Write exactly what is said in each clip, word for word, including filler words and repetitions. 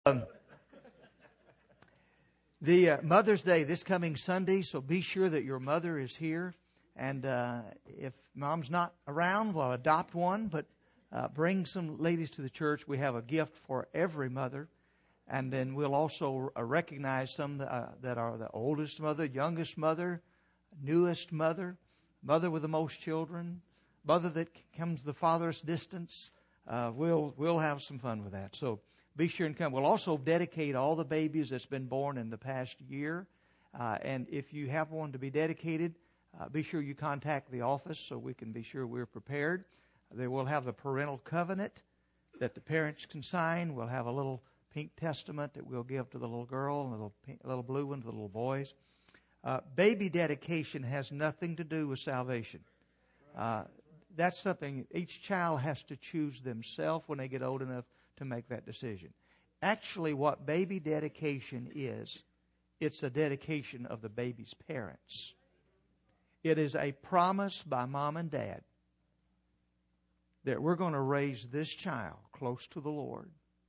Um, the uh, Mother's Day this coming Sunday, so be sure that your mother is here. And uh, if mom's not around, well, adopt one, but uh, bring some ladies to the church. We have a gift for every mother. And then we'll also uh, recognize some that, uh, that are the oldest mother, youngest mother, newest mother, mother with the most children, mother that comes the farthest distance. Uh, we'll we'll have some fun with that. So be sure and come. We'll also dedicate all the babies that's been born in the past year. Uh, and if you have one to be dedicated, uh, be sure you contact the office so we can be sure we're prepared. They will have the parental covenant that the parents can sign. We'll have a little pink testament that we'll give to the little girl and a little, pink, a little blue one to the little boys. Uh, baby dedication has nothing to do with salvation. Uh, that's something each child has to choose themselves when they get old enough to make that decision. Actually, what baby dedication is, it's a dedication of the baby's parents. It is a promise by mom and dad that we're going to raise this child close to the Lord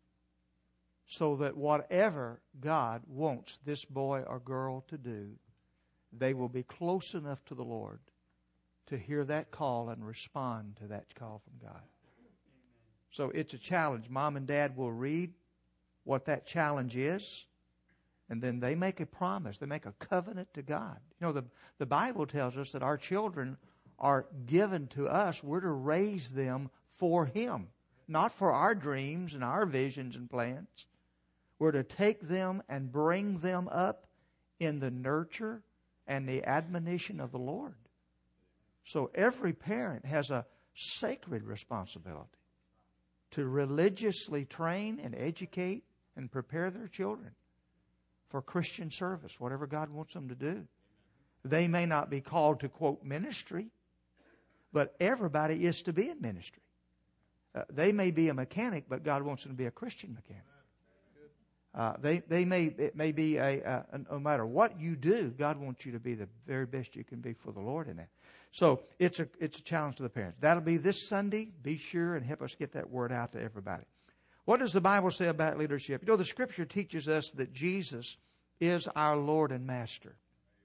so that whatever God wants this boy or girl to do, they will be close enough to the Lord to hear that call and respond to that call from God. So it's a challenge. Mom and dad will read what that challenge is, and then they make a promise. They make a covenant to God. You know, the, the Bible tells us that our children are given to us. We're to raise them for Him, not for our dreams and our visions and plans. We're to take them and bring them up in the nurture and the admonition of the Lord. So every parent has a sacred responsibility to religiously train and educate and prepare their children for Christian service, whatever God wants them to do. They may not be called to, quote, ministry, but everybody is to be in ministry. Uh, they may be a mechanic, but God wants them to be a Christian mechanic. Uh, they they may it may be a, a, a no matter what you do, God wants you to be the very best you can be for the Lord in that. So it's a it's a challenge to the parents. That'll be this Sunday. Be sure and help us get that word out to everybody. What does the Bible say about leadership? You know, the Scripture teaches us that Jesus is our Lord and Master,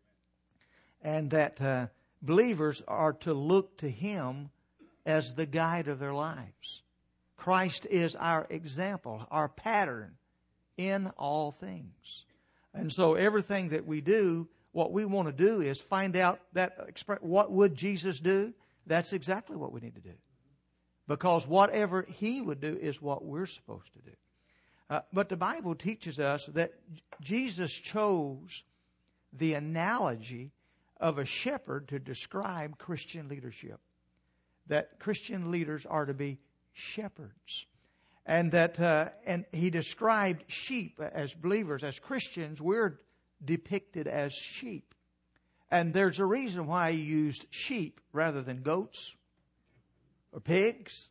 and that uh, believers are to look to Him as the guide of their lives. Christ is our example, our pattern in all things. And so everything that we do, what we want to do is find out that what would Jesus do? That's exactly what we need to do. Because whatever He would do is what we're supposed to do. Uh, but the Bible teaches us that Jesus chose the analogy of a shepherd to describe Christian leadership. That Christian leaders are to be shepherds. And that, uh, and He described sheep as believers, as Christians, we're depicted as sheep. And there's a reason why He used sheep rather than goats or pigs.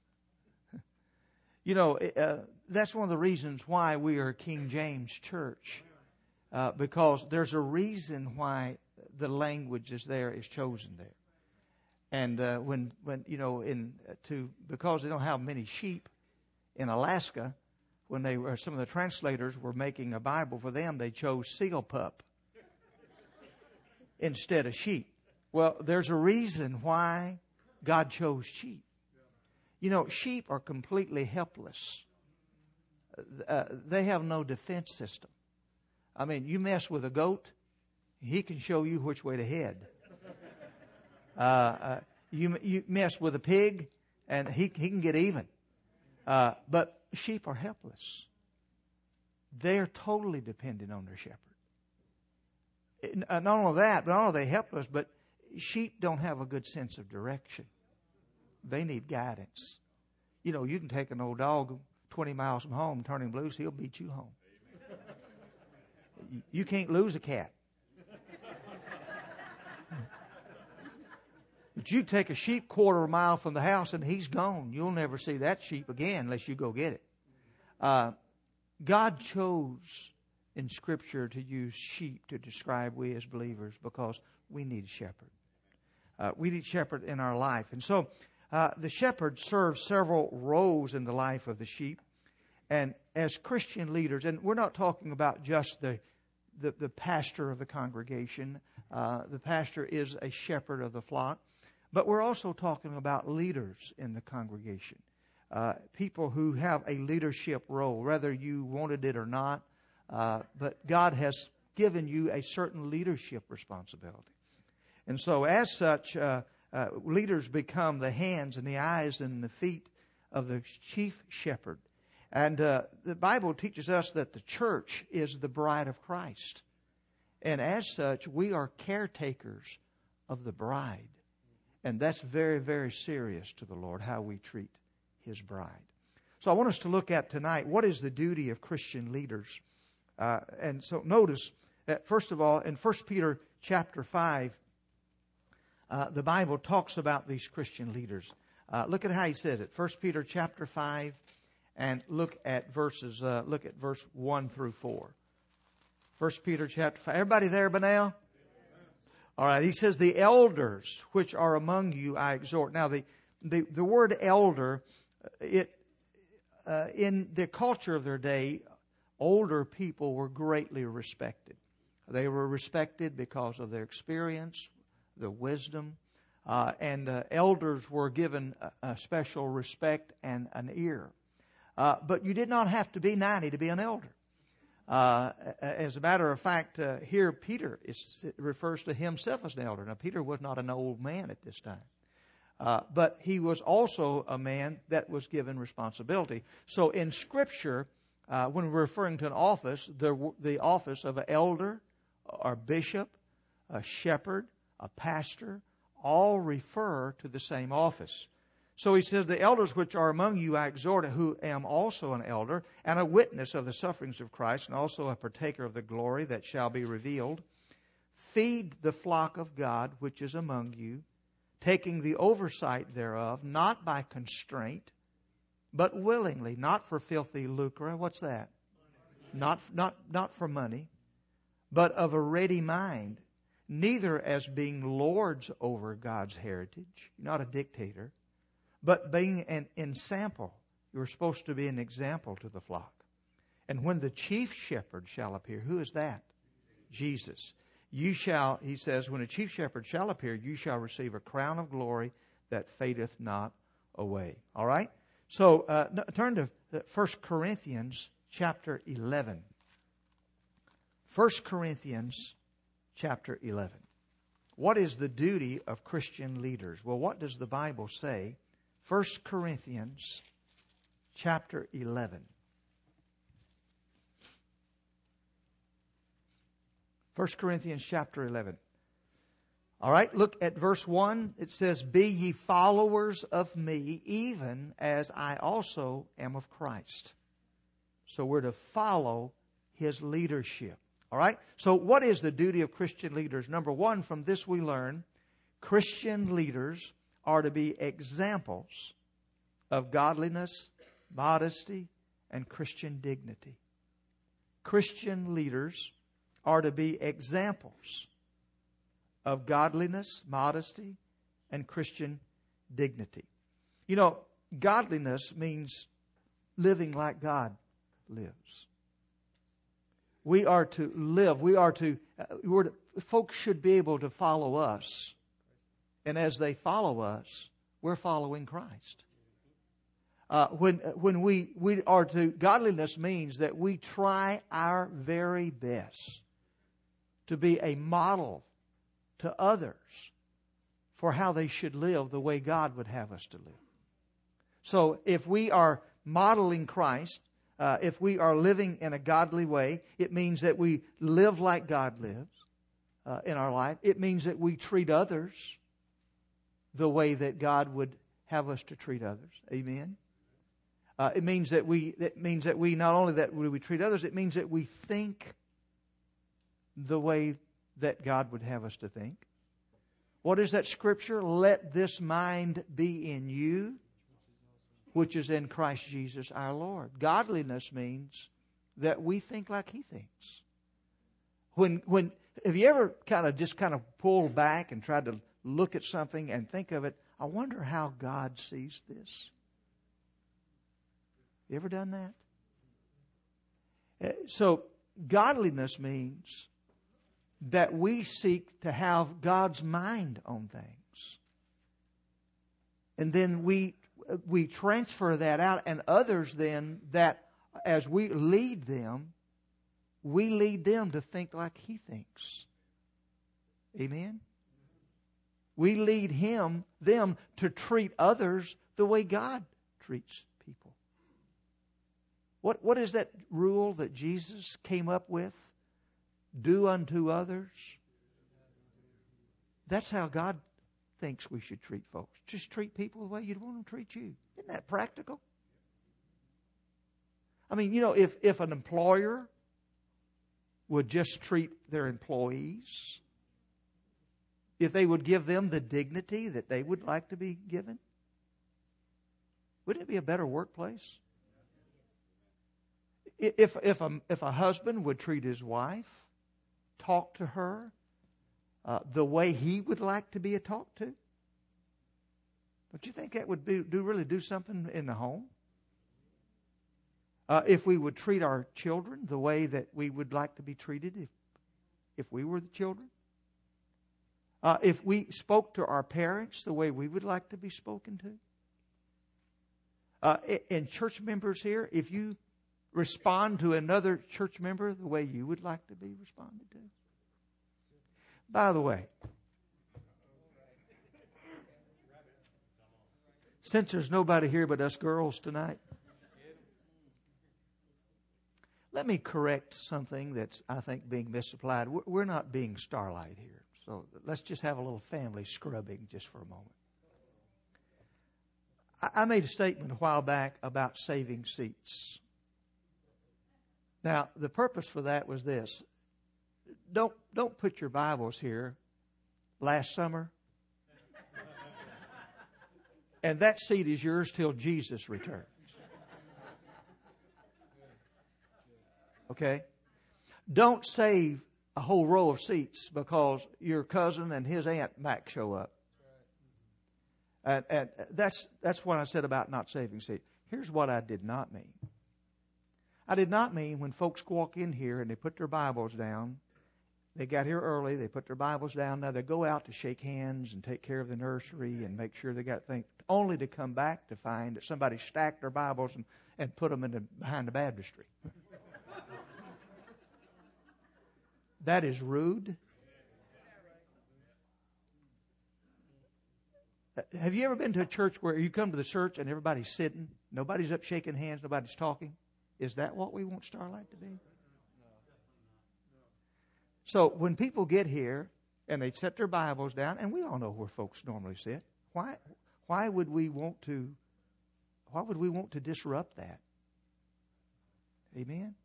You know, uh, that's one of the reasons why we are King James Church. Uh, because there's a reason why the language is there, is chosen there. And uh, when, when, you know, in uh, to because they don't have many sheep, in Alaska, when they were, some of the translators were making a Bible for them, they chose seal pup instead of sheep. Well, there's a reason why God chose sheep. You know, sheep are completely helpless. Uh, they have no defense system. I mean, you mess with a goat, he can show you which way to head. Uh, uh, you, you mess with a pig, and he, he can get even. Uh, but sheep are helpless. They're totally dependent on their shepherd. It, uh, not only that, but not only are they helpless, but sheep don't have a good sense of direction. They need guidance. You know, you can take an old dog twenty miles from home, turn him loose, he'll beat you home. You, you can't lose a cat. But you take a sheep quarter of a mile from the house and he's gone. You'll never see that sheep again unless you go get it. Uh, God chose in Scripture to use sheep to describe we as believers because we need a shepherd. Uh, we need a shepherd in our life. And so uh, the shepherd serves several roles in the life of the sheep. And as Christian leaders, and we're not talking about just the the, the pastor of the congregation. Uh, the pastor is a shepherd of the flock. But we're also talking about leaders in the congregation. Uh, people who have a leadership role, whether you wanted it or not. Uh, but God has given you a certain leadership responsibility. And so as such, uh, uh, leaders become the hands and the eyes and the feet of the chief shepherd. And uh, the Bible teaches us that the church is the bride of Christ. And as such, we are caretakers of the bride. And that's very, very serious to the Lord, how we treat His bride. So I want us to look at tonight, what is the duty of Christian leaders? Uh, and so notice that, first of all, in First Peter chapter five, uh, the Bible talks about these Christian leaders. Uh, look at how he says it. First Peter chapter five, and look at verses. Uh, look at verse one through four. First Peter chapter five. Everybody there by now? All right. He says, "The elders which are among you, I exhort." Now, the the, the word elder, it uh, in the culture of their day, older people were greatly respected. They were respected because of their experience, their wisdom. Uh, and uh, elders were given a, a special respect and an ear. Uh, but you did not have to be ninety to be an elder. Uh, as a matter of fact, uh, here Peter is, refers to himself as an elder. Now, Peter was not an old man at this time. Uh, but he was also a man that was given responsibility. So in Scripture, uh, when we're referring to an office, the, the office of an elder or bishop, a shepherd, a pastor, all refer to the same office. So he says, "The elders which are among you I exhort, who am also an elder, and a witness of the sufferings of Christ, and also a partaker of the glory that shall be revealed. Feed the flock of God which is among you, taking the oversight thereof, not by constraint, but willingly," not for filthy lucre. What's that? Not, not, not for money, but of a ready mind, neither as being lords over God's heritage, not a dictator, but being an ensample. You're supposed to be an example to the flock. "And when the chief shepherd shall appear," who is that? Jesus. "You shall," he says, "when a chief shepherd shall appear, you shall receive a crown of glory that fadeth not away." All right? So uh, turn to First Corinthians chapter eleven. First Corinthians chapter eleven. What is the duty of Christian leaders? Well, what does the Bible say? First Corinthians chapter eleven. First Corinthians chapter eleven. All right, look at verse one. It says, "Be ye followers of me, even as I also am of Christ." So we're to follow His leadership. All right? So what is the duty of Christian leaders? Number one, from this we learn, Christian leaders are to be examples of godliness, modesty, and Christian dignity. Christian leaders are to be examples of godliness, modesty, and Christian dignity. You know, godliness means living like God lives. We are to live. We are to, uh, we're to, folks should be able to follow us. And as they follow us, we're following Christ. Uh, when when we, we are to, godliness means that we try our very best to be a model to others for how they should live the way God would have us to live. So if we are modeling Christ, uh, if we are living in a godly way, it means that we live like God lives uh, in our life. It means that we treat others the way that God would have us to treat others. Amen. Uh, it means that we. It means that we not only that we treat others. It means that we think the way that God would have us to think. What is that scripture? "Let this mind be in you, which is in Christ Jesus our Lord." Godliness means that we think like He thinks. When when have you ever kind of just kind of pulled back and tried to look at something and think of it, I wonder how God sees this? You ever done that? So godliness means that we seek to have God's mind on things. And then we we transfer that out, and others then, that as we lead them, we lead them to think like He thinks. Amen? We lead him, them to treat others the way God treats people. What, what is that rule that Jesus came up with? Do unto others. That's how God thinks we should treat folks. Just treat people the way you'd want them to treat you. Isn't that practical? I mean, you know, if, if an employer would just treat their employees, if they would give them the dignity that they would like to be given, wouldn't it be a better workplace? If, if, a, if a husband would treat his wife, talk to her uh, the way he would like to be talked to, don't you think that would be, do really do something in the home? Uh, if we would treat our children the way that we would like to be treated if, if we were the children. Uh, if we spoke to our parents the way we would like to be spoken to. Uh, and church members here, if you respond to another church member the way you would like to be responded to. By the way, since there's nobody here but us girls tonight, let me correct something that's, I think, being misapplied. We're not being Starlight here. So let's just have a little family scrubbing just for a moment. I made a statement a while back about saving seats. Now, the purpose for that was this. Don't, don't put your Bibles here last summer. And that seat is yours till Jesus returns. Okay? Don't save a whole row of seats because your cousin and his aunt might show up. And, and that's that's what I said about not saving seats. Here's what I did not mean. I did not mean when folks walk in here and they put their Bibles down, they got here early, they put their Bibles down, now they go out to shake hands and take care of the nursery and make sure they got things, only to come back to find that somebody stacked their Bibles and, and put them in the, behind the baptistry. That is rude. Have you ever been to a church where you come to the church and everybody's sitting, nobody's up shaking hands, nobody's talking? Is that what we want Starlight to be? So when people get here and they set their Bibles down, and we all know where folks normally sit, why why would we want to why would we want to disrupt that? Amen?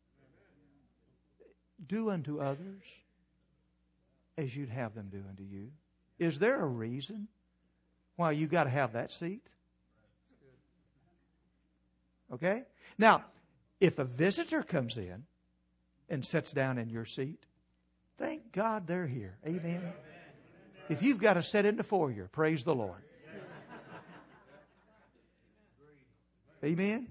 Do unto others as you'd have them do unto you. Is there a reason why you got to have that seat? Okay? Now, if a visitor comes in and sits down in your seat, thank God they're here. Amen? If you've got to sit in the foyer, praise the Lord. Amen?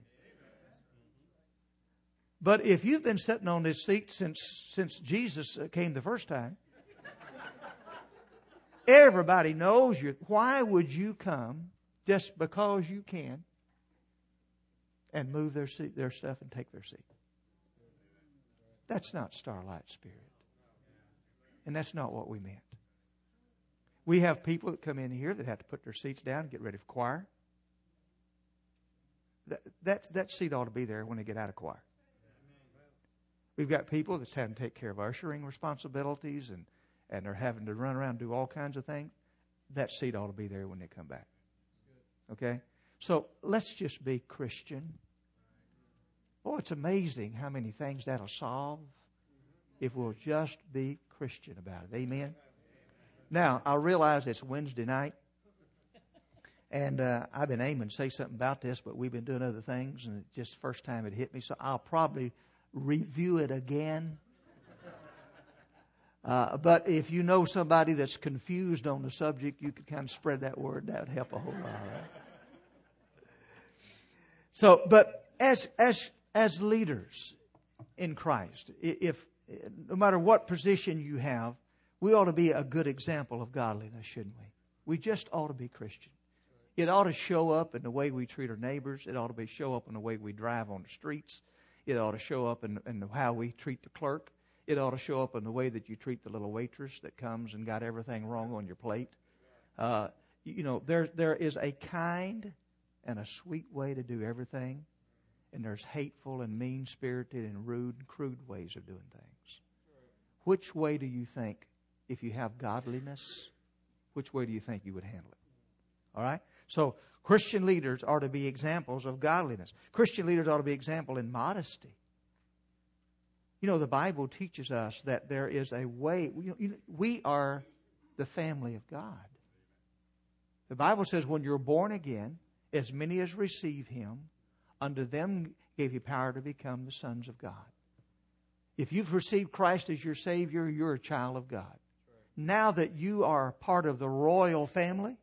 But if you've been sitting on this seat since since Jesus came the first time, everybody knows you. Why would you come just because you can and move their seat, their stuff and take their seat? That's not Starlight Spirit. And that's not what we meant. We have people that come in here that have to put their seats down and get ready for choir. That, that, that seat ought to be there when they get out of choir. We've got people that's having to take care of ushering responsibilities and, and they're having to run around and do all kinds of things. That seat ought to be there when they come back. Okay? So let's just be Christian. Oh, it's amazing how many things that'll solve if we'll just be Christian about it. Amen? Now, I realize it's Wednesday night. And uh, I've been aiming to say something about this, but we've been doing other things. And it's just the first time it hit me. So I'll probably review it again. Uh, but if you know somebody that's confused on the subject, you could kind of spread that word. That would help a whole lot. Right? So, but as as as leaders, in Christ, if no matter what position you have, we ought to be a good example of godliness, shouldn't we? We just ought to be Christian. It ought to show up in the way we treat our neighbors. It ought to be show up in the way we drive on the streets. It ought to show up in, in how we treat the clerk. It ought to show up in the way that you treat the little waitress that comes and got everything wrong on your plate. Uh, you know, there there is a kind and a sweet way to do everything, and there's hateful and mean-spirited and rude and crude ways of doing things. Which way do you think, if you have godliness, which way do you think you would handle it? All right? So Christian leaders are to be examples of godliness. Christian leaders ought to be example in modesty. You know, the Bible teaches us that there is a way. We, we are the family of God. The Bible says when you're born again, as many as receive Him, unto them gave He power to become the sons of God. If you've received Christ as your Savior, you're a child of God. Now that you are part of the royal family,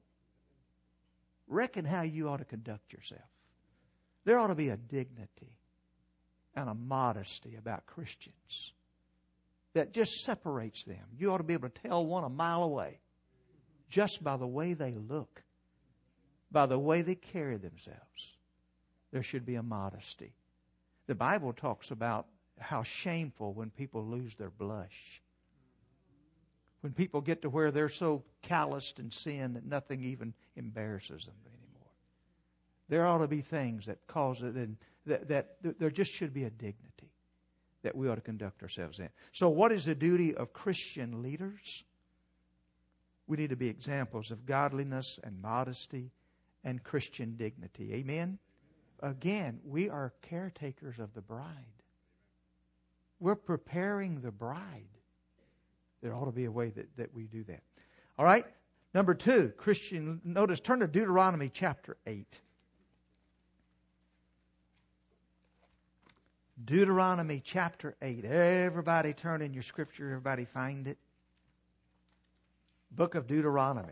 reckon how you ought to conduct yourself. There ought to be a dignity and a modesty about Christians that just separates them. You ought to be able to tell one a mile away just by the way they look, by the way they carry themselves. There should be a modesty. The Bible talks about how shameful when people lose their blush. When people get to where they're so calloused in sin that nothing even embarrasses them anymore. There ought to be things that cause it, and that, that there just should be a dignity that we ought to conduct ourselves in. So what is the duty of Christian leaders? We need to be examples of godliness and modesty and Christian dignity. Amen? Again, we are caretakers of the bride. We're preparing the bride. There ought to be a way that, that we do that. All right? Number two, Christian, notice, turn to Deuteronomy chapter eight. Deuteronomy chapter eight. Everybody turn in your scripture. Everybody find it. Book of Deuteronomy.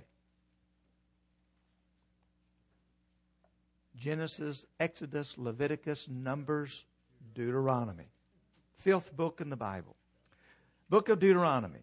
Genesis, Exodus, Leviticus, Numbers, Deuteronomy. Fifth book in the Bible. Book of Deuteronomy.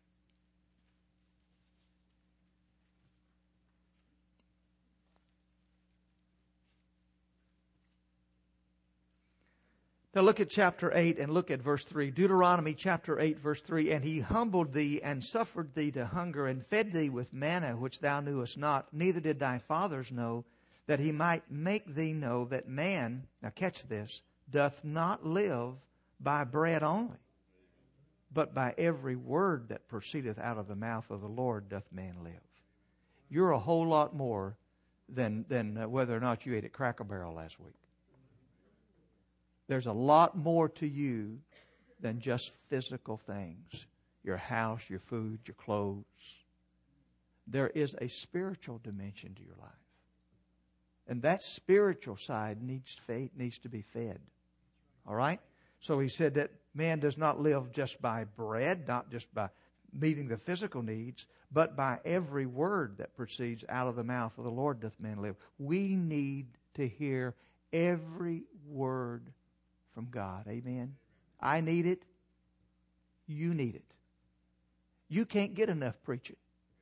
Now look at chapter eight and look at verse three. Deuteronomy chapter eight, verse three. And He humbled thee and suffered thee to hunger and fed thee with manna which thou knewest not, neither did thy fathers know, that He might make thee know that man, now catch this, doth not live by bread only, but by every word that proceedeth out of the mouth of the Lord doth man live. You're a whole lot more than, than whether or not you ate at Cracker Barrel last week. There's a lot more to you than just physical things. Your house, your food, your clothes. There is a spiritual dimension to your life. And that spiritual side needs faith, needs to be fed. All right? So He said that man does not live just by bread, not just by meeting the physical needs, but by every word that proceeds out of the mouth of the Lord doth man live. We need to hear every word from God. Amen? I need it. You need it. You can't get enough preaching.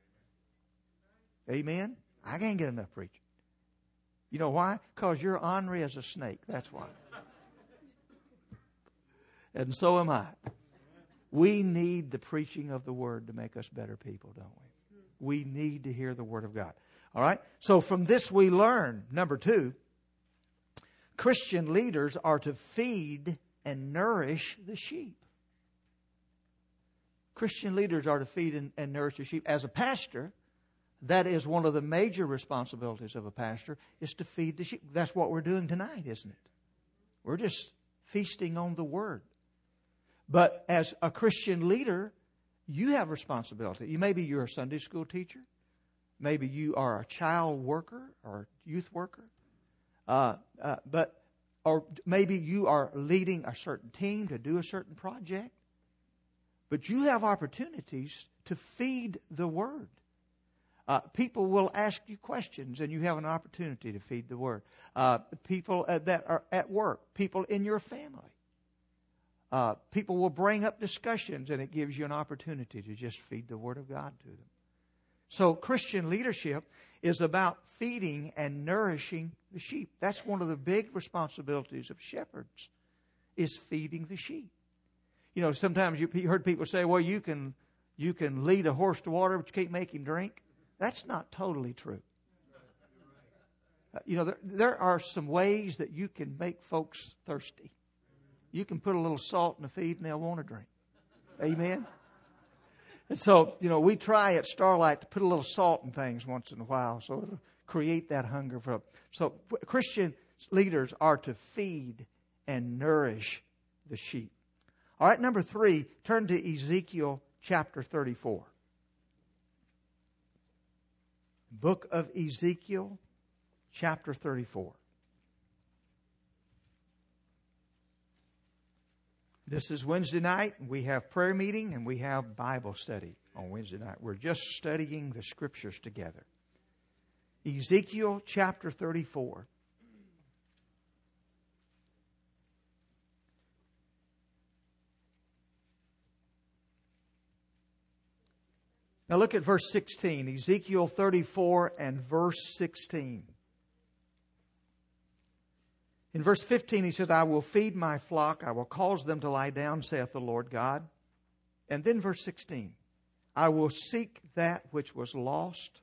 Amen? I can't get enough preaching. You know why? Because you're ornery as a snake. That's why. And so am I. We need the preaching of the Word to make us better people, don't we? We need to hear the Word of God. All right? So from this we learn, number two, Christian leaders are to feed and nourish the sheep. Christian leaders are to feed and, and nourish the sheep. As a pastor, that is one of the major responsibilities of a pastor, is to feed the sheep. That's what we're doing tonight, isn't it? We're just feasting on the Word. But as a Christian leader, you have responsibility. You maybe you're a Sunday school teacher. Maybe you are a child worker or youth worker. Uh, uh, but or maybe you are leading a certain team to do a certain project. But you have opportunities to feed the Word. Uh, people will ask you questions, and you have an opportunity to feed the Word. Uh, people uh, that are at work, people in your family. Uh, people will bring up discussions, and it gives you an opportunity to just feed the Word of God to them. So Christian leadership is about feeding and nourishing the sheep. That's one of the big responsibilities of shepherds, is feeding the sheep. You know, sometimes you heard people say, well, you can, you can lead a horse to water, but you can't make him drink. That's not totally true. Uh, you know, there, there are some ways that you can make folks thirsty. You can put a little salt in the feed and they'll want to drink. Amen? And so, you know, we try at Starlight to put a little salt in things once in a while so it'll create that hunger for. So Christian leaders are to feed and nourish the sheep. All right, number three, turn to Ezekiel chapter thirty-four. Book of Ezekiel chapter thirty-four. This is Wednesday night. We have prayer meeting and we have Bible study on Wednesday night. We're just studying the Scriptures together. Ezekiel chapter thirty-four. Now look at verse sixteen. Ezekiel thirty-four and verse sixteen. In verse fifteen, he says, I will feed my flock. I will cause them to lie down, saith the Lord God. And then verse sixteen, I will seek that which was lost.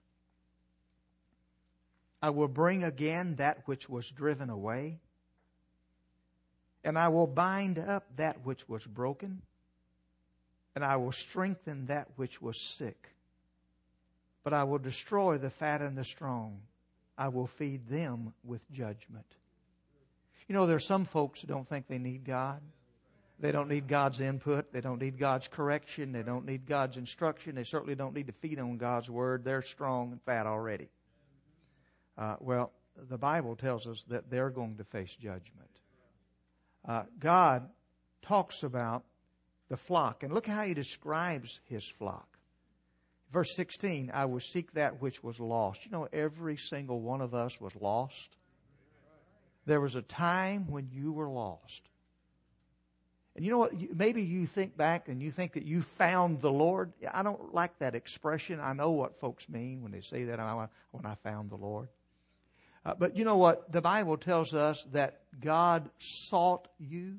I will bring again that which was driven away. And I will bind up that which was broken. And I will strengthen that which was sick. But I will destroy the fat and the strong. I will feed them with judgment. You know, there are some folks who don't think they need God. They don't need God's input. They don't need God's correction. They don't need God's instruction. They certainly don't need to feed on God's Word. They're strong and fat already. Uh, well, the Bible tells us that they're going to face judgment. Uh, God talks about the flock. And look how He describes His flock. Verse sixteen, I will seek that which was lost. You know, every single one of us was lost. There was a time when you were lost. And you know what? Maybe you think back and you think that you found the Lord. I don't like that expression. I know what folks mean when they say that, when I found the Lord. Uh, but you know what? The Bible tells us that God sought you.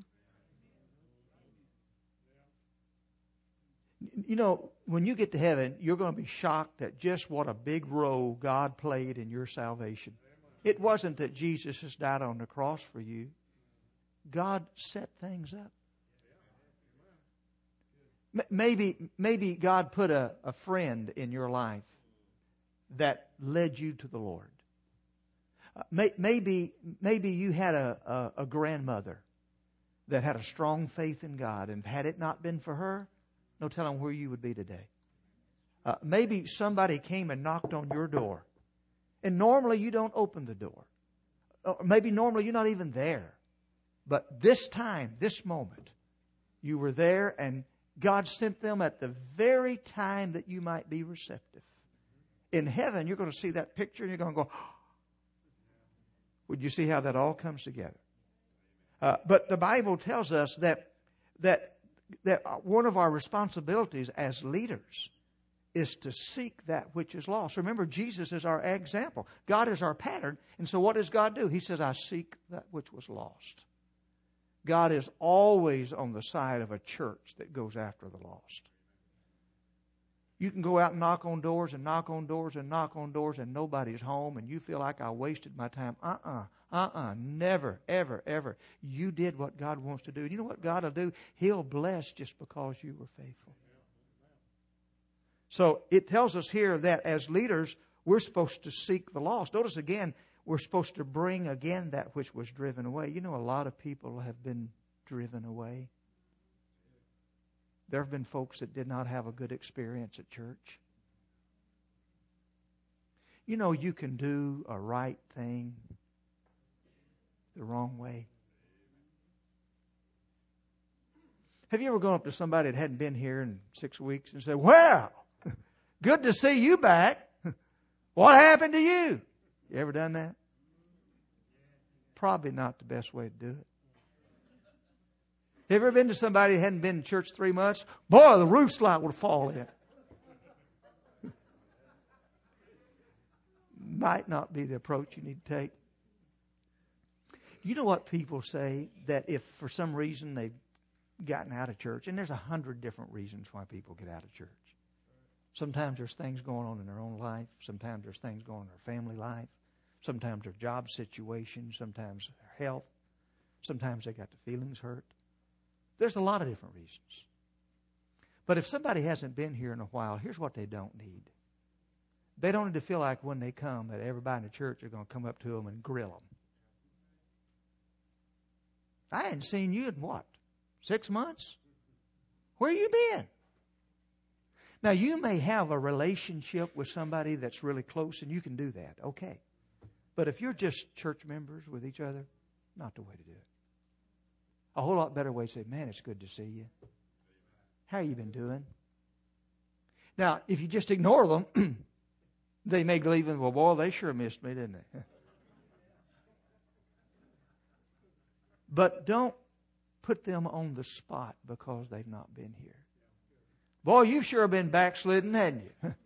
You know, when you get to heaven, you're going to be shocked at just what a big role God played in your salvation. It wasn't that Jesus has died on the cross for you. God set things up. Maybe, maybe God put a, a friend in your life that led you to the Lord. Uh, may, maybe, maybe you had a, a, a grandmother that had a strong faith in God, and had it not been for her, no telling where you would be today. Uh, maybe somebody came and knocked on your door, and normally you don't open the door. Or maybe normally you're not even there. But this time, this moment, you were there, and God sent them at the very time that you might be receptive. In heaven, you're going to see that picture and you're going to go, oh. Would you see how that all comes together? Uh, but the Bible tells us that, that, that one of our responsibilities as leaders is to seek that which is lost. Remember, Jesus is our example. God is our pattern. And so what does God do? He says, I seek that which was lost. God is always on the side of a church that goes after the lost. You can go out and knock on doors and knock on doors and knock on doors and nobody's home and you feel like I wasted my time. Uh-uh, uh-uh, never, ever, ever. You did what God wants to do. You know what God will do? He'll bless just because you were faithful. So it tells us here that as leaders, we're supposed to seek the lost. Notice again, we're supposed to bring again that which was driven away. You know, a lot of people have been driven away. There have been folks that did not have a good experience at church. You know, you can do a right thing the wrong way. Have you ever gone up to somebody that hadn't been here in six weeks and said, well, good to see you back. What happened to you? You ever done that? Probably not the best way to do it. Have you ever been to somebody who hadn't been to church three months? Boy, the roof slide would fall in. Might not be the approach you need to take. You know what people say? That if for some reason they've gotten out of church, and there's a hundred different reasons why people get out of church. Sometimes there's things going on in their own life. Sometimes there's things going on in their family life. Sometimes there's job situations. Sometimes their health. Sometimes they got the feelings hurt. There's a lot of different reasons. But if somebody hasn't been here in a while, here's what they don't need. They don't need to feel like when they come that everybody in the church are going to come up to them and grill them. I hadn't seen you in what? Six months? Where you been? Now, you may have a relationship with somebody that's really close, and you can do that. Okay. But if you're just church members with each other, not the way to do it. A whole lot better way to say, man, it's good to see you. How you been doing? Now, if you just ignore them, they may believe, well, boy, they sure missed me, didn't they? But don't put them on the spot because they've not been here. Boy, you've sure been backslidden, hadn't you? No.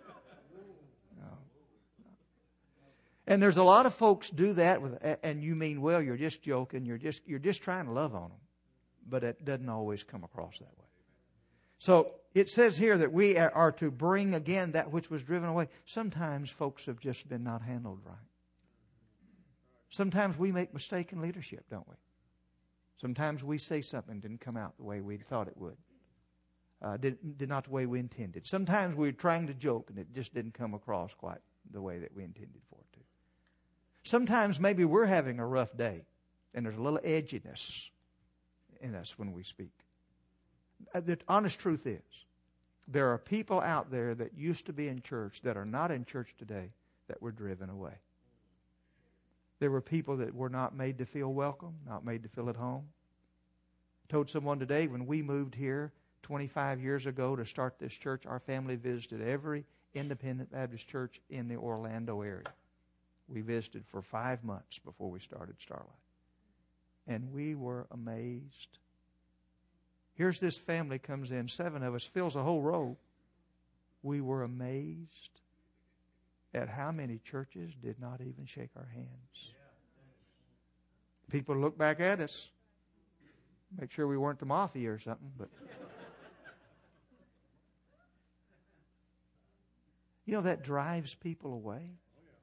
And there's a lot of folks do that, with, and you mean, well, you're just joking. You're just you're just trying to love on them. But it doesn't always come across that way. So it says here that we are to bring again that which was driven away. Sometimes folks have just been not handled right. Sometimes we make mistake in leadership, don't we? Sometimes we say something didn't come out the way we thought it would. Uh, did, did not the way we intended. Sometimes we were trying to joke and it just didn't come across quite the way that we intended for it to. Sometimes maybe we're having a rough day and there's a little edginess in us when we speak. The honest truth is, there are people out there that used to be in church that are not in church today that were driven away. There were people that were not made to feel welcome, not made to feel at home. I told someone today, when we moved here twenty-five years ago to start this church, our family visited every independent Baptist church in the Orlando area. We visited for five months before we started Starlight. And we were amazed. Here's this family comes in, seven of us, fills a whole row. We were amazed at how many churches did not even shake our hands. People look back at us, make sure we weren't the mafia or something, but you know, that drives people away.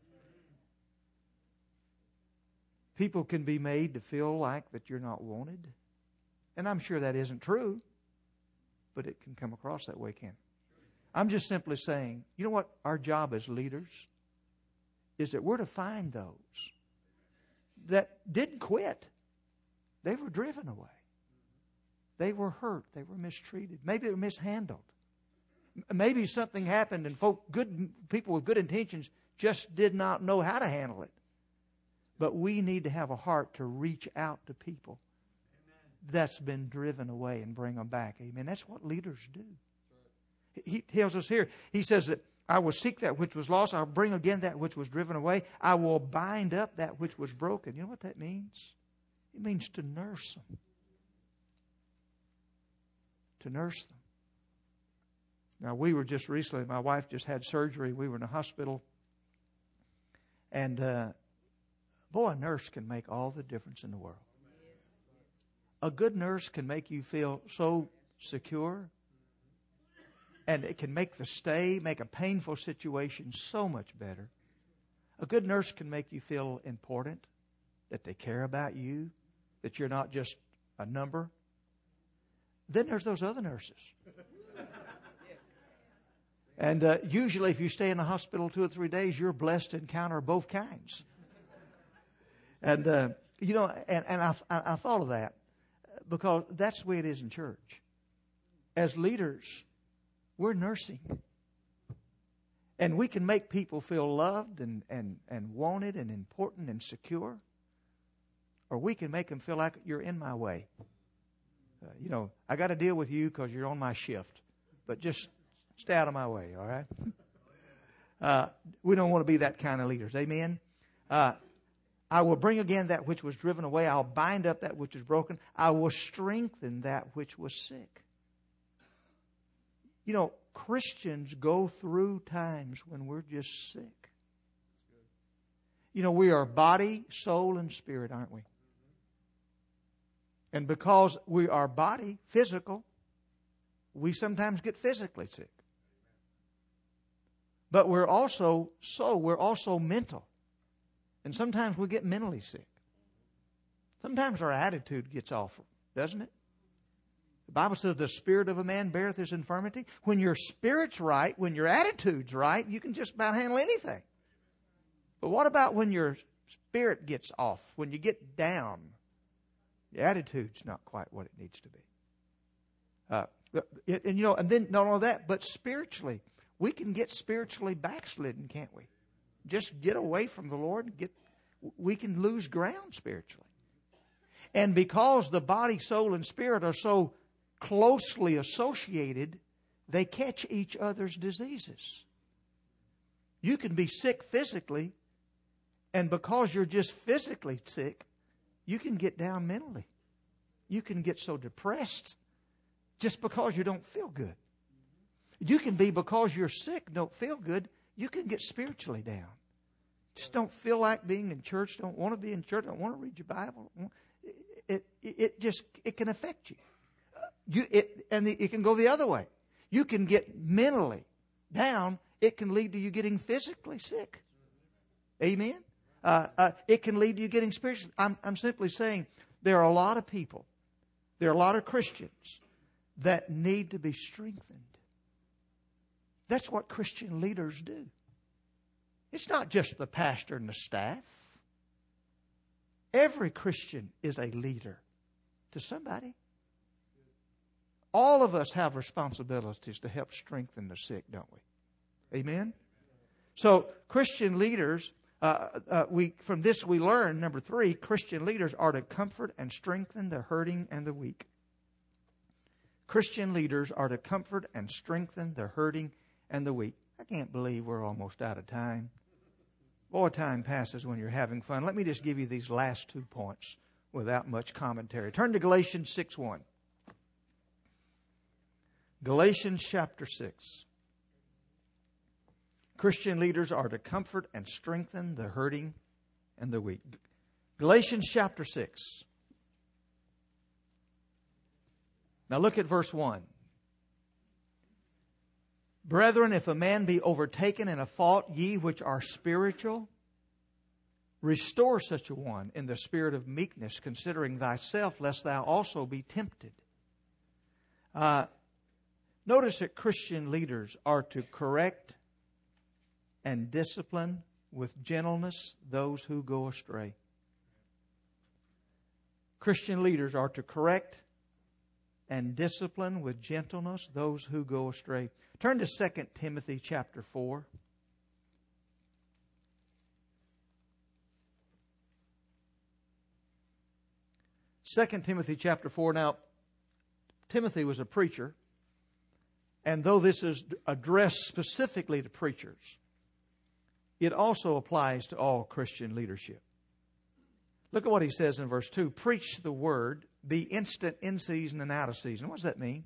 People can be made to feel like that you're not wanted. And I'm sure that isn't true, but it can come across that way, can't it? I'm just simply saying, you know what our job as leaders is, that we're to find those that didn't quit. They were driven away. They were hurt. They were mistreated. Maybe they were mishandled. Maybe something happened and folk, good people with good intentions just did not know how to handle it. But we need to have a heart to reach out to people that's been driven away and bring them back. Amen. That's what leaders do. He tells us here, he says that I will seek that which was lost. I'll bring again that which was driven away. I will bind up that which was broken. You know what that means? It means to nurse them. To nurse them. Now, we were just recently, my wife just had surgery. We were in a hospital. And, uh, boy, a nurse can make all the difference in the world. A good nurse can make you feel so secure. And it can make the stay, make a painful situation so much better. A good nurse can make you feel important, that they care about you, that you're not just a number. Then there's those other nurses. And uh, usually if you stay in the hospital two or three days, you're blessed to encounter both kinds. And, uh, you know, and, and I, I, I thought of that because that's the way it is in church. As leaders, we're nursing. And we can make people feel loved and, and, and wanted and important and secure. Or we can make them feel like you're in my way. Uh, you know, I got to deal with you because you're on my shift. But just stay out of my way, all right? Uh, we don't want to be that kind of leaders. Amen? Uh, I will bring again that which was driven away. I'll bind up that which is broken. I will strengthen that which was sick. You know, Christians go through times when we're just sick. You know, we are body, soul, and spirit, aren't we? And because we are body, physical, we sometimes get physically sick. But we're also soul, we're also mental. And sometimes we get mentally sick. Sometimes our attitude gets off, doesn't it? The Bible says the spirit of a man beareth his infirmity. When your spirit's right, when your attitude's right, you can just about handle anything. But what about when your spirit gets off, when you get down? Your attitude's not quite what it needs to be. Uh, it, and you know, and then not only that, but spiritually, we can get spiritually backslidden, can't we? Just get away from the Lord and get, we can lose ground spiritually. And because the body, soul, and spirit are so closely associated, they catch each other's diseases. You can be sick physically, and because you're just physically sick, you can get down mentally. You can get so depressed just because you don't feel good. You can be, because you're sick, don't feel good, you can get spiritually down. Just don't feel like being in church, don't want to be in church, don't want to read your Bible. It, it, it just, it can affect you. You it, and the, it can go the other way. You can get mentally down. It can lead to you getting physically sick. Amen? Uh, uh, it can lead to you getting spiritually. I'm, I'm simply saying there are a lot of people, there are a lot of Christians that need to be strengthened. That's what Christian leaders do. It's not just the pastor and the staff. Every Christian is a leader to somebody. All of us have responsibilities to help strengthen the sick, don't we? Amen? So, Christian leaders, uh, uh, we from this we learn, number three, Christian leaders are to comfort and strengthen the hurting and the weak. Christian leaders are to comfort and strengthen the hurting and the weak. I can't believe we're almost out of time. Boy, time passes when you're having fun. Let me just give you these last two points without much commentary. Turn to Galatians six one. Galatians chapter six. Christian leaders are to comfort and strengthen the hurting and the weak. Galatians chapter six. Now look at verse one. Brethren, if a man be overtaken in a fault, ye which are spiritual, restore such a one in the spirit of meekness, considering thyself, lest thou also be tempted. Uh, notice that Christian leaders are to correct and discipline with gentleness those who go astray. Christian leaders are to correct and discipline with gentleness those who go astray. Turn to Second Timothy chapter four. Second Timothy chapter four. Now, Timothy was a preacher, and though this is addressed specifically to preachers, it also applies to all Christian leadership. Look at what he says in verse two. Preach the word, be instant in season and out of season. What does that mean?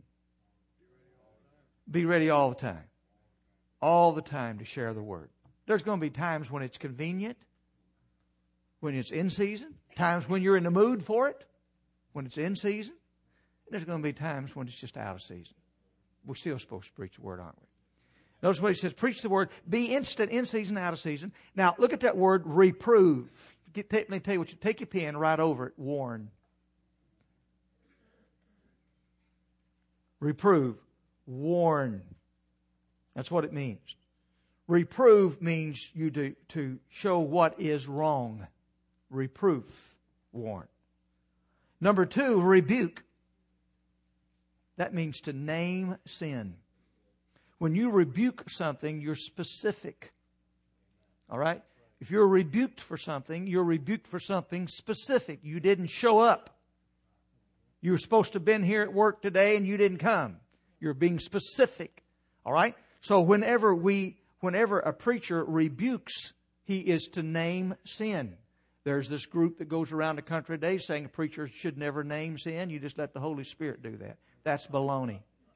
Be ready all the time. All the time to share the word. There's going to be times when it's convenient, when it's in season, times when you're in the mood for it, when it's in season. And there's going to be times when it's just out of season. We're still supposed to preach the word, aren't we? Notice what he says, preach the word, be instant in season, out of season. Now, look at that word, reprove. Get, let me tell you what you take your pen, write over it, warn. Reprove. Warn. That's what it means. Reprove means you to, to show what is wrong. Reproof. Warn. Number two, rebuke. That means to name sin. When you rebuke something, you're specific. All right? If you're rebuked for something, you're rebuked for something specific. You didn't show up. You were supposed to have been here at work today and you didn't come. You're being specific. All right? So whenever we, whenever a preacher rebukes, he is to name sin. There's this group that goes around the country today saying preachers should never name sin. You just let the Holy Spirit do that. That's baloney.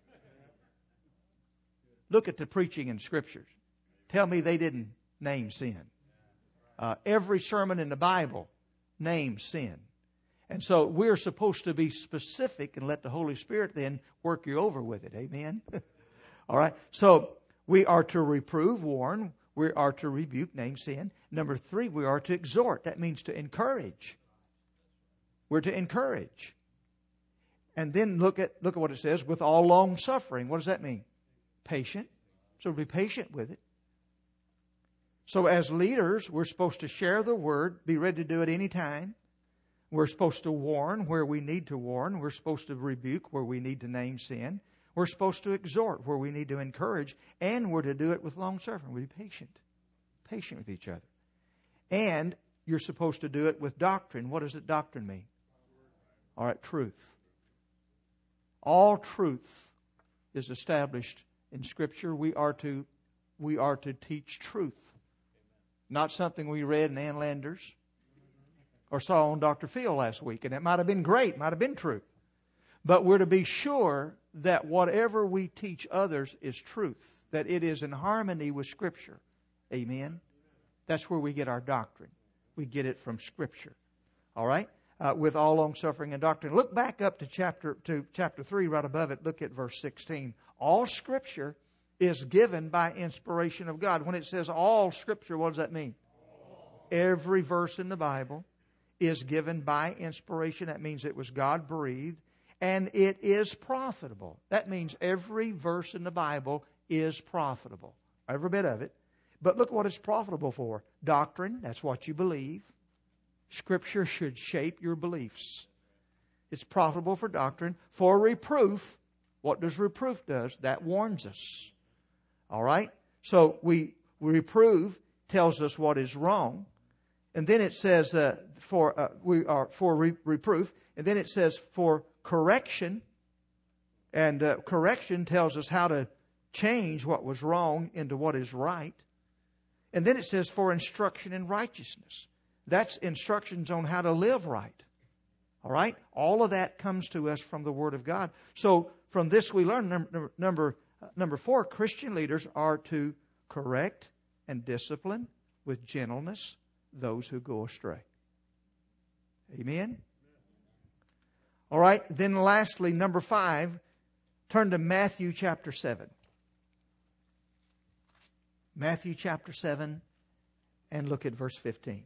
Look at the preaching in Scriptures. Tell me they didn't name sin. Uh, every sermon in the Bible names sin. And so we're supposed to be specific and let the Holy Spirit then work you over with it. Amen? All right. So we are to reprove, warn. We are to rebuke, name sin. Number three, we are to exhort. That means to encourage. We're to encourage. And then look at look at what it says, with all long suffering. What does that mean? Patient. So be patient with it. So as leaders, we're supposed to share the Word, be ready to do it any time. We're supposed to warn where we need to warn. We're supposed to rebuke where we need to name sin. We're supposed to exhort where we need to encourage. And we're to do it with long suffering. We're patient. Patient with each other. And you're supposed to do it with doctrine. What does it doctrine mean? All right, truth. All truth is established in Scripture. We are to, we are to teach truth. Not something we read in Ann Landers or saw on Doctor Phil last week. And it might have been great, might have been true. But we're to be sure that whatever we teach others is truth. That it is in harmony with Scripture. Amen? That's where we get our doctrine. We get it from Scripture. All right? Uh, with all long suffering and doctrine. Look back up to chapter to chapter three, right above it. Look at verse sixteen. All Scripture is given by inspiration of God. When it says all Scripture, what does that mean? Every verse in the Bible is given by inspiration. That means it was God-breathed. And it is profitable. That means every verse in the Bible is profitable. Every bit of it. But look what it's profitable for. Doctrine, that's what you believe. Scripture should shape your beliefs. It's profitable for doctrine. For reproof, what does reproof does? That warns us. All right? So we, we reprove, tells us what is wrong. And then it says uh, for uh, we are for re- reproof. And then it says for correction. And uh, correction tells us how to change what was wrong into what is right. And then it says for instruction in righteousness. That's instructions on how to live right. All right? All of that comes to us from the Word of God. So from this we learn, number, number, uh, number four, Christian leaders are to correct and discipline with gentleness those who go astray. Amen? All right. Then lastly, number five, turn to Matthew chapter seven. Matthew chapter seven and look at verse fifteen.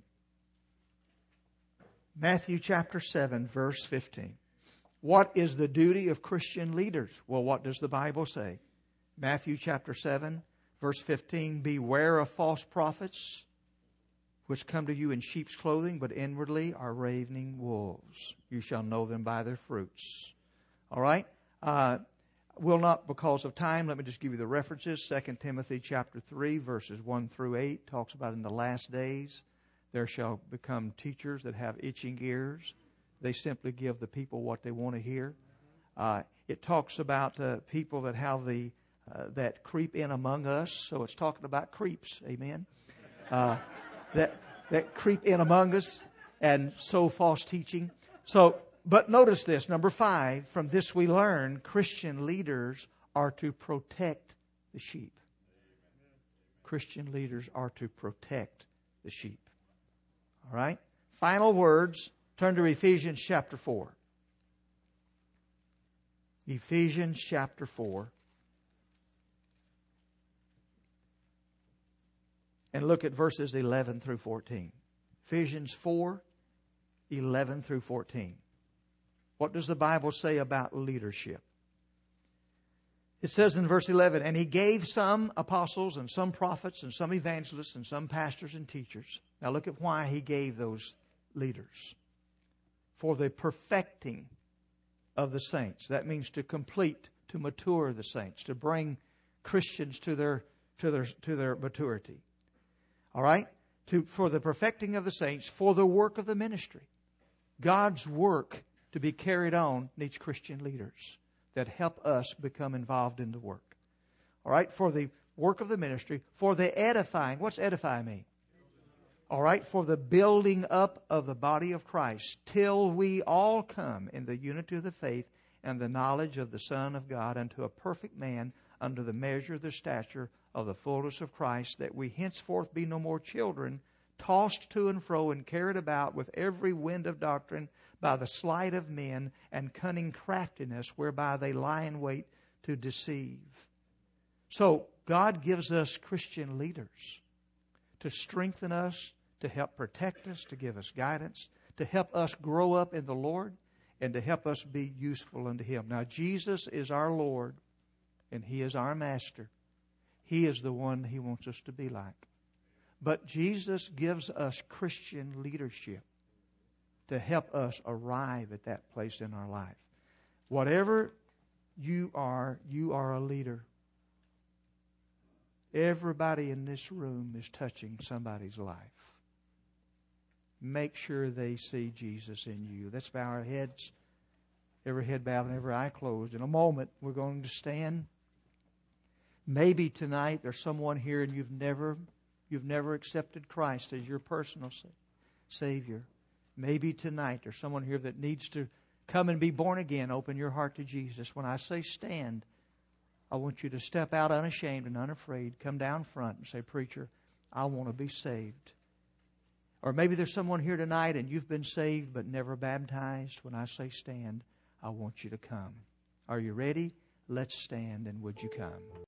Matthew chapter seven, verse fifteen. What is the duty of Christian leaders? Well, what does the Bible say? Matthew chapter seven, verse fifteen. Beware of false prophets, which come to you in sheep's clothing, but inwardly are ravening wolves. You shall know them by their fruits. All right? Uh, will not, because of time, let me just give you the references. Second Timothy chapter three, verses one through eight, talks about in the last days, there shall become teachers that have itching ears. They simply give the people what they want to hear. Uh, it talks about uh, people that have the uh, that creep in among us. So it's talking about creeps. Amen. Uh, that that creep in among us and sow false teaching. So, but notice this, number five. From this we learn Christian leaders are to protect the sheep. Christian leaders are to protect the sheep. All right? Final words. Turn to Ephesians chapter four. Ephesians chapter four. And look at verses eleven through fourteen. Ephesians four, eleven through fourteen. What does the Bible say about leadership? It says in verse eleven, and He gave some apostles and some prophets and some evangelists and some pastors and teachers. Now look at why He gave those leaders. For the perfecting of the saints. That means to complete, to mature the saints, to bring Christians to their to their to their maturity. All right? To, for the perfecting of the saints, for the work of the ministry. God's work to be carried on needs Christian leaders that help us become involved in the work. All right? For the work of the ministry, for the edifying. What's edify mean? All right, for the building up of the body of Christ, till we all come in the unity of the faith and the knowledge of the Son of God, unto a perfect man, under the measure of the stature of the fullness of Christ, that we henceforth be no more children, tossed to and fro and carried about with every wind of doctrine by the sleight of men and cunning craftiness, whereby they lie in wait to deceive. So God gives us Christian leaders to strengthen us, to help protect us, to give us guidance, to help us grow up in the Lord, and to help us be useful unto Him. Now, Jesus is our Lord, and He is our Master. He is the one He wants us to be like. But Jesus gives us Christian leadership to help us arrive at that place in our life. Whatever you are, you are a leader. Everybody in this room is touching somebody's life. Make sure they see Jesus in you. Let's bow our heads, every head bowed and every eye closed. In a moment, we're going to stand. Maybe tonight there's someone here and you've never, you've never accepted Christ as your personal Savior. Maybe tonight there's someone here that needs to come and be born again. Open your heart to Jesus. When I say stand, I want you to step out unashamed and unafraid. Come down front and say, "Preacher, I want to be saved." Or maybe there's someone here tonight and you've been saved but never baptized. When I say stand, I want you to come. Are you ready? Let's stand, and would you come?